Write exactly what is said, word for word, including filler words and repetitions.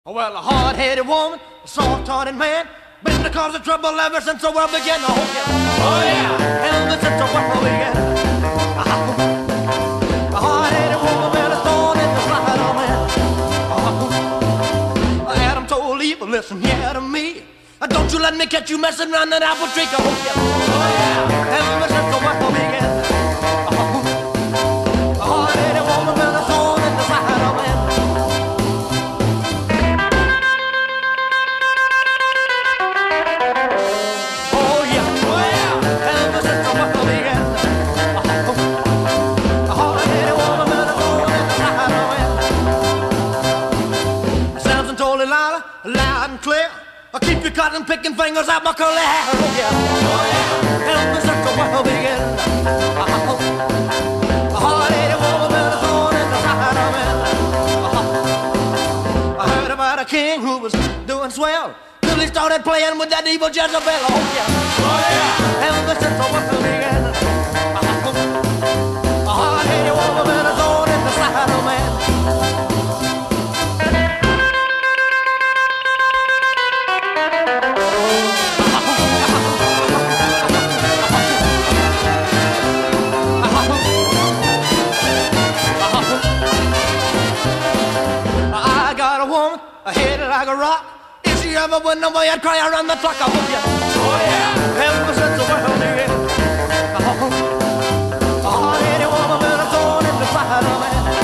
Well, a hard-headed woman, a soft-hearted man, been the cause of trouble ever since the world began. Oh yeah, oh yeah, ever since the world began. A hard-headed woman, been a thorn in the side of man. Adam told Eve, listen here to me. Don't you let me catch you messing around that apple tree. Oh yeah, oh yeah, ever since the world began. A hard-headed woman, been a thorn in the side of man. Loud and clear, I'll keep you cutting, picking fingers out my curly hair. Oh yeah, oh yeah, ever since the world began. A hard-headed woman been a thorn in the side of man. I heard about a king who was doing swell till he started playing with that evil Jezebel. Oh yeah, oh yeah, ever since the world began. A hard-headed woman been a thorn in the side of man. I hit it like a rock. If she ever went away, I'd cry around the clock. I hope you. Oh yeah, ever since the world began. A hard-headed woman been a thorn in the side of man.